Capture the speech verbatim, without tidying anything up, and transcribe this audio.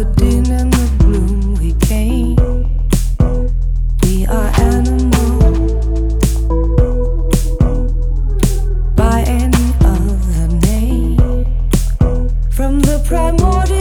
the din and the gloom we came. We are animals by any other name. From the primordial